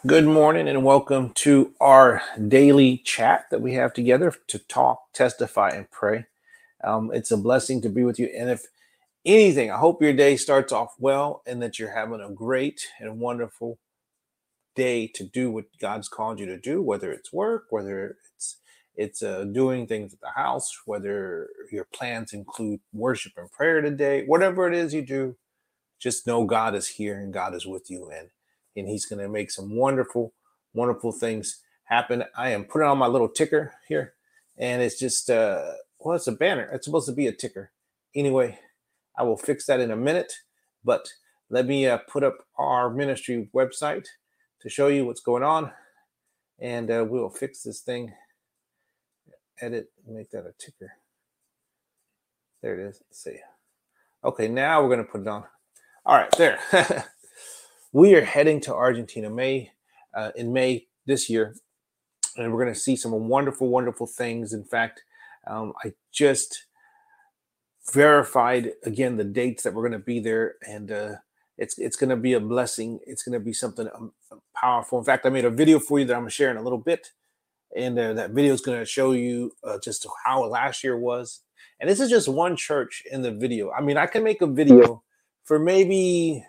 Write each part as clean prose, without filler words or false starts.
Good morning and welcome to our daily chat that we have together to talk, testify, and pray. It's a blessing to be with you. And if anything, I hope your day starts off well and that you're having a great and wonderful day to do what God's called you to do, whether it's work, whether it's doing things at the house, whether your plans include worship and prayer today, whatever it is you do, just know God is here and God is with you, and He's going to make some wonderful things happen. I am putting on my little ticker here, and it's just well, it's a banner. It's supposed to be a ticker. Anyway, I will fix that in a minute, but let me put up our ministry website to show you what's going on, and we'll fix this thing. Edit, make that a ticker. There it is. Let's see. Okay, now we're going to put it on. All right, there. We are heading to Argentina in May this year, and we're going to see some wonderful things. In fact, I just verified again the dates that we're going to be there, and it's going to be a blessing. It's going to be something powerful. In fact, I made a video for you that I'm going to share in a little bit, and that video is going to show you just how last year was. And this is just one church in the video. I mean, I can make a video for maybe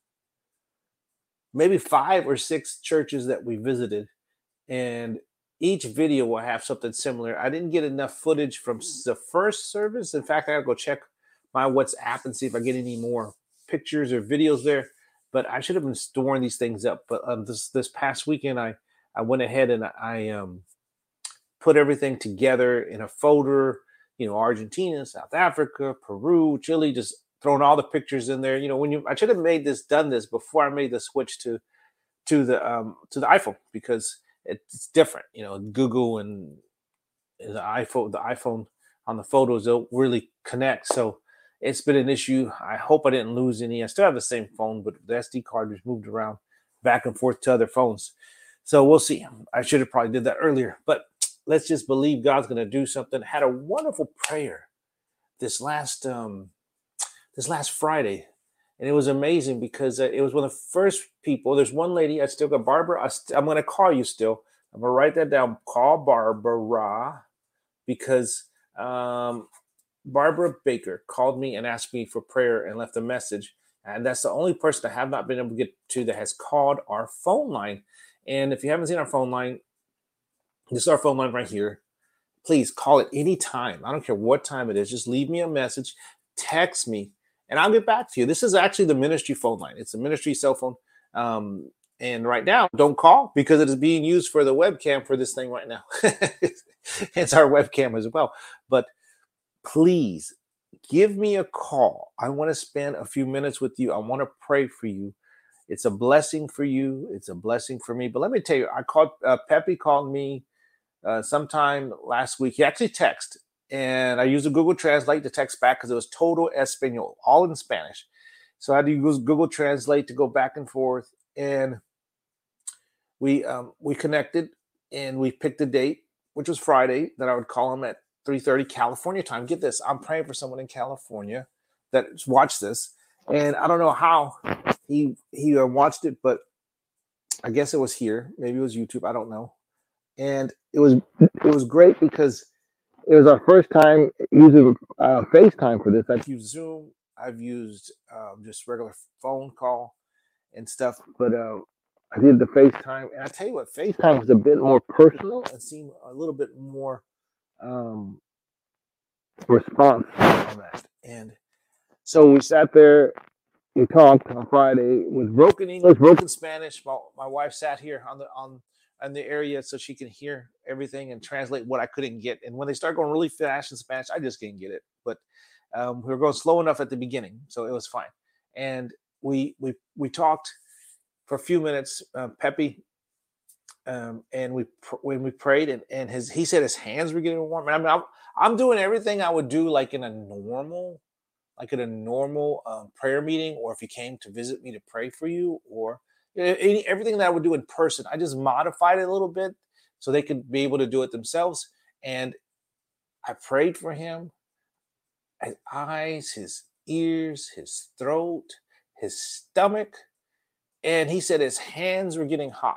5 or 6 churches that we visited, and each video will have something similar. I didn't get enough footage from the first service. In fact, I gotta go check my WhatsApp and see if I get any more pictures or videos there. But I should have been storing these things up. But this past weekend, I went ahead and I put everything together in a folder. Argentina, South Africa, Peru, Chile, just throwing all the pictures in there. I should have done this before I made the switch to the iPhone, because it's different. Google and the iPhone on the photos don't really connect. So it's been an issue. I hope I didn't lose any. I still have the same phone, but the SD card was moved around back and forth to other phones. So we'll see. I should have probably did that earlier, but let's just believe God's going to do something. Had a wonderful prayer this last Friday, and it was amazing because it was one of the first people. There's one lady. I still got Barbara. I'm going to call you still. I'm going to write that down. Call Barbara, because Barbara Baker called me and asked me for prayer and left a message. And that's the only person I have not been able to get to that has called our phone line. And if you haven't seen our phone line, this is our phone line right here. Please call it any time. I don't care what time it is. Just leave me a message, text me, and I'll get back to you. This is actually the ministry phone line. It's a ministry cell phone. And right now, don't call, because it is being used for the webcam for this thing right now. It's our webcam as well. But please give me a call. I want to spend a few minutes with you. I want to pray for you. It's a blessing for you. It's a blessing for me. But let me tell you, Pepe called me sometime last week. He actually texted, and I used a Google Translate to text back because it was todo Espanol, all in Spanish. So I had to use Google Translate to go back and forth, and we connected, and we picked a date, which was Friday, that I would call him at 3:30 California time. Get this, I'm praying for someone in California that watched this, and I don't know how he watched it, but I guess it was here. Maybe it was YouTube. I don't know. And it was great because it was our first time using FaceTime for this. I've used Zoom. I've used just regular phone call and stuff, but I did the FaceTime, and I tell you what, FaceTime was a bit more personal and seemed a little bit more response on that. And so we sat there, we talked on Friday with broken English, broken Spanish. My wife sat here on the area so she can hear everything and translate what I couldn't get. And when they start going really fast in Spanish, I just can't get it. But we were going slow enough at the beginning, so it was fine. And we talked for a few minutes, Pepe, and when we prayed, and he said his hands were getting warm. And I mean, I'm doing everything I would do like in a normal prayer meeting, or if you came to visit me to pray for you, or everything that I would do in person. I just modified it a little bit so they could be able to do it themselves. And I prayed for him, his eyes, his ears, his throat, his stomach. And he said his hands were getting hot.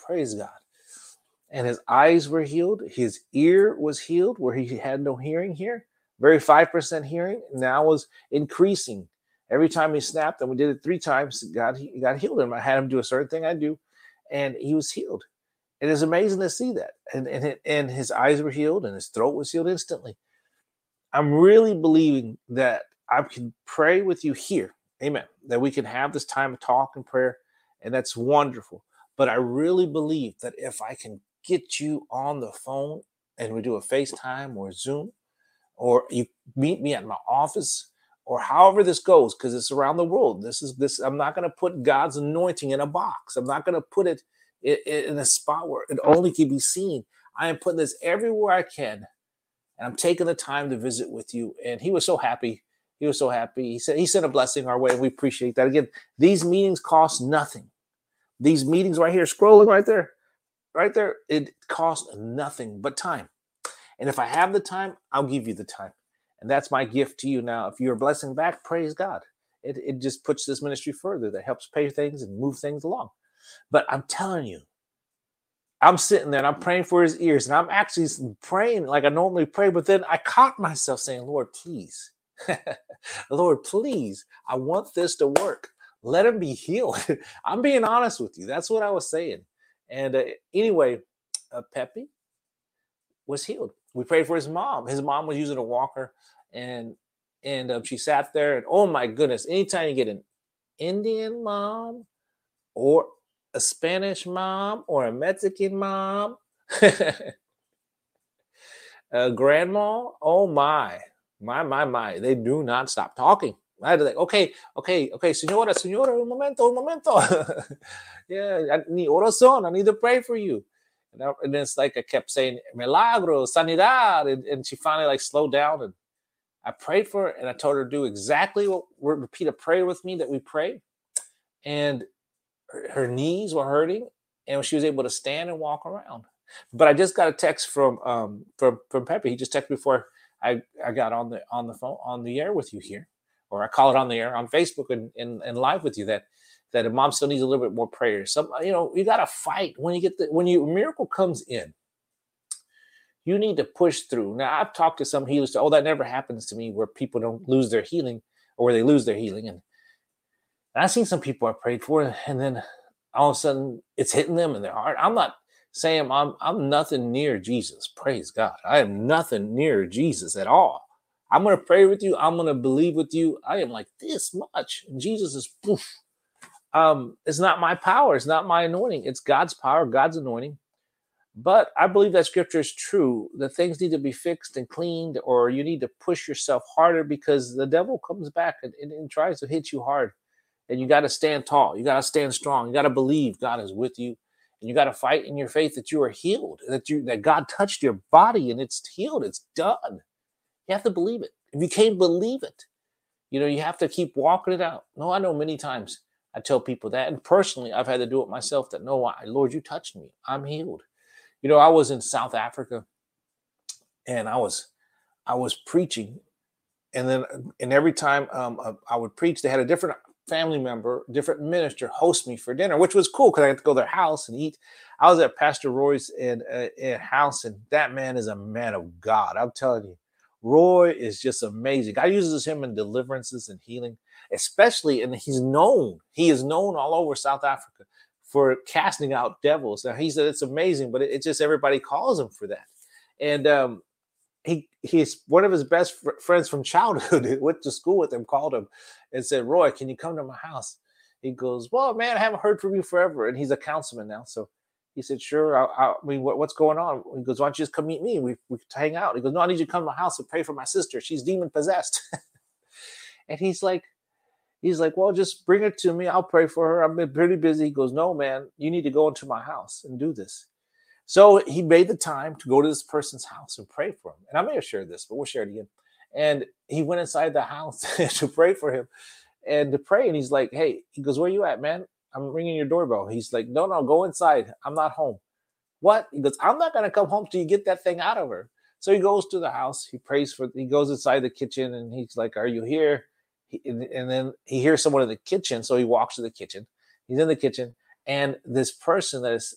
Praise God. And his eyes were healed. His ear was healed where he had no hearing here. Very 5% hearing now was increasing. Every time he snapped, and we did it 3 times, God healed him. I had him do a certain thing I do, and he was healed. It is amazing to see that. And his eyes were healed, and his throat was healed instantly. I'm really believing that I can pray with you here. Amen. That we can have this time of talk and prayer, and that's wonderful. But I really believe that if I can get you on the phone and we do a FaceTime or Zoom, or you meet me at my office, or however this goes, because it's around the world. This. I'm not going to put God's anointing in a box. I'm not going to put it in a spot where it only can be seen. I am putting this everywhere I can, and I'm taking the time to visit with you. And he was so happy. He was so happy. He sent a blessing our way, and we appreciate that. Again, these meetings cost nothing. These meetings right here, scrolling right there, it costs nothing but time. And if I have the time, I'll give you the time. And that's my gift to you. Now, if you're a blessing back, praise God. It just puts this ministry further. That helps pay things and move things along. But I'm telling you, I'm sitting there and I'm praying for his ears. And I'm actually praying like I normally pray. But then I caught myself saying, Lord, please. Lord, please. I want this to work. Let him be healed. I'm being honest with you. That's what I was saying. And anyway, Pepe was healed. We prayed for his mom. His mom was using a walker, and she sat there. And oh my goodness, anytime you get an Indian mom or a Spanish mom or a Mexican mom, a grandma, oh my, they do not stop talking. I had to like, okay, señora, un momento. Yeah, I need oración. I need to pray for you. And it's like I kept saying, milagro, sanidad. And she finally like slowed down, and I prayed for her, and I told her to do exactly what, repeat a prayer with me that we prayed. And her knees were hurting, and she was able to stand and walk around. But I just got a text from Pepe. He just texted before I got on the phone, on the air with you here, or I call it on the air on Facebook and live with you, that a mom still needs a little bit more prayer. Some, you got to fight when your miracle comes in. You need to push through. Now, I've talked to some healers. Oh, that never happens to me, where people don't lose their healing, or where they lose their healing. And I've seen some people I prayed for, and then all of a sudden it's hitting them in their heart. I'm not saying I'm nothing near Jesus. Praise God. I am nothing near Jesus at all. I'm going to pray with you. I'm going to believe with you. I am like this much. And Jesus is poof. It's not my power. It's not my anointing. It's God's power, God's anointing. But I believe that scripture is true. That things need to be fixed and cleaned, or you need to push yourself harder, because the devil comes back and tries to hit you hard. And you got to stand tall. You got to stand strong. You got to believe God is with you. And you got to fight in your faith that you are healed, that God touched your body and it's healed. It's done. You have to believe it. If you can't believe it, you have to keep walking it out. No, I know many times I tell people that. And personally, I've had to do it myself, that no, Lord, you touched me. I'm healed. I was in South Africa, and I was preaching. And every time I would preach, they had a different family member, different minister host me for dinner, which was cool because I got to go to their house and eat. I was at Pastor Roy's in house, and that man is a man of God. I'm telling you, Roy is just amazing. God uses him in deliverances and healing, especially, and he is known all over South Africa for casting out devils. Now, he said it's amazing, but it's just everybody calls him for that. And he's one of his best friends from childhood, went to school with him, called him and said, Roy, can you come to my house? He goes, well, man, I haven't heard from you forever. And he's a councilman now. So he said, sure. I mean, what's going on? He goes, why don't you just come meet me? We can hang out. He goes, no, I need you to come to my house and pray for my sister. She's demon possessed. And he's like, well, just bring her to me. I'll pray for her. I've been pretty busy. He goes, no, man, you need to go into my house and do this. So he made the time to go to this person's house and pray for him. And I may have shared this, but we'll share it again. And he went inside the house to pray for him and to pray. And he's like, hey, he goes, where you at, man? I'm ringing your doorbell. He's like, no, go inside. I'm not home. What? He goes, I'm not going to come home till you get that thing out of her. So he goes to the house. He goes inside the kitchen, and he's like, are you here? And then he hears someone in the kitchen. So he walks to the kitchen. He's in the kitchen. And this person that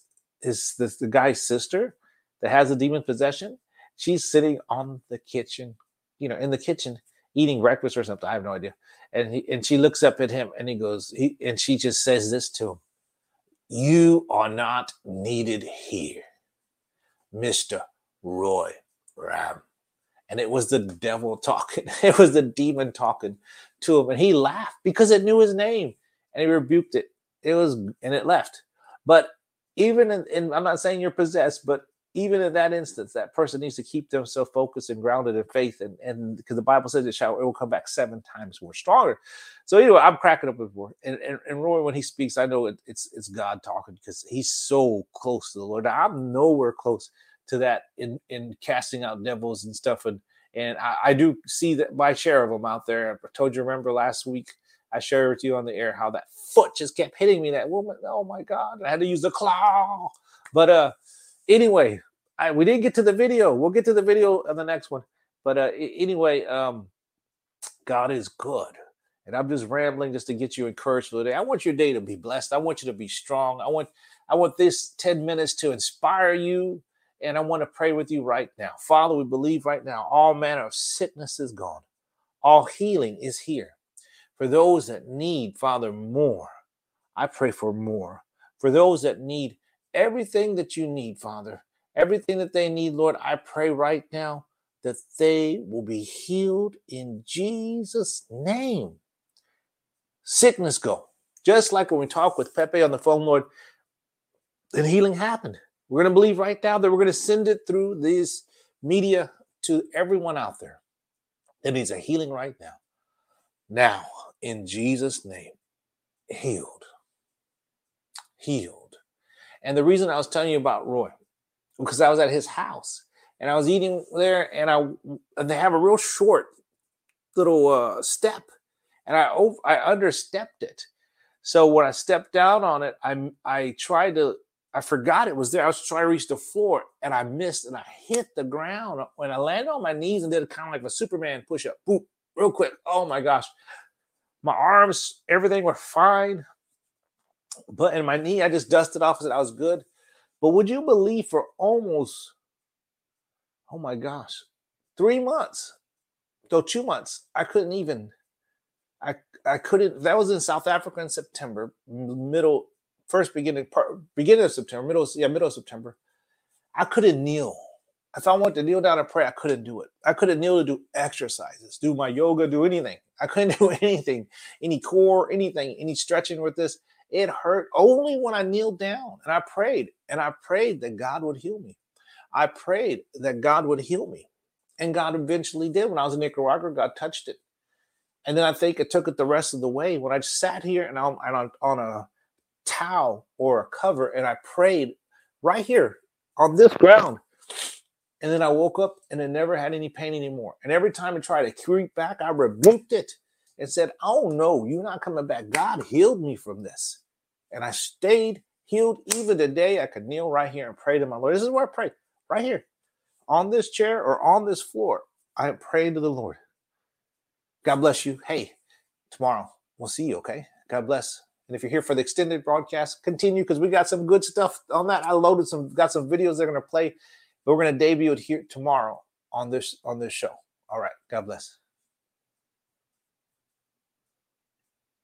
the guy's sister that has a demon possession. She's sitting on the kitchen, in the kitchen eating breakfast or something. I have no idea. And she looks up at him and and she just says this to him: "You are not needed here, Mr. Roy Ram." And it was the devil talking. It was the demon talking to him. And he laughed because it knew his name and he rebuked it. And it left. But even in I'm not saying you're possessed, but even in that instance, that person needs to keep themselves focused and grounded in faith. And because the Bible says it will come back 7 times more stronger. So anyway, I'm cracking up with Roy. And Roy, when he speaks, I know it's God talking because he's so close to the Lord. Now, I'm nowhere close to that in casting out devils and stuff. And I do see that my share of them out there. I told you, remember last week, I shared with you on the air how that foot just kept hitting me. That woman, oh my God, I had to use the claw. But anyway, we didn't get to the video. We'll get to the video on the next one. But anyway, God is good. And I'm just rambling just to get you encouraged for the day. I want your day to be blessed. I want you to be strong. I want this 10 minutes to inspire you. And I want to pray with you right now. Father, we believe right now all manner of sickness is gone. All healing is here. For those that need, Father, more, I pray for more. For those that need everything that you need, Father, everything that they need, Lord, I pray right now that they will be healed in Jesus' name. Sickness go. Just like when we talk with Pepe on the phone, Lord, and healing happened. We're going to believe right now that we're going to send it through these media to everyone out there that needs a healing right now. Now, in Jesus' name, healed. And the reason I was telling you about Roy, because I was at his house and I was eating there, and they have a real short little step, and I understepped it. So when I stepped down on it, I forgot it was there. I was trying to reach the floor and I missed and I hit the ground. When I landed on my knees and did kind of like a Superman push-up, boop, real quick. Oh my gosh. My arms, everything were fine. But in my knee, I just dusted off and said I was good. But would you believe for almost, oh my gosh, 3 months, 2 months, I couldn't even, I couldn't, that was in South Africa in September, beginning of September, middle of September. I couldn't kneel. If I wanted to kneel down and pray, I couldn't do it. I couldn't kneel to do exercises, do my yoga, do anything. I couldn't do anything, any core, anything, any stretching with this. It hurt only when I kneeled down and I prayed that God would heal me. I prayed that God would heal me. And God eventually did. When I was in Nicaragua, God touched it. And then I think it took it the rest of the way when I just sat here and on a towel or a cover, and I prayed right here on this ground. And then I woke up and it never had any pain anymore. And every time it tried to creep back, I rebuked it and said, "Oh no, you're not coming back. God healed me from this." And I stayed healed even today. I could kneel right here and pray to my Lord. This is where I pray, right here on this chair or on this floor. I am praying to the Lord. God bless you. Hey, tomorrow we'll see you, okay? God bless. And if you're here for the extended broadcast, continue, because we got some good stuff on that. I got some videos they're going to play, but we're going to debut it here tomorrow on this show. All right. God bless.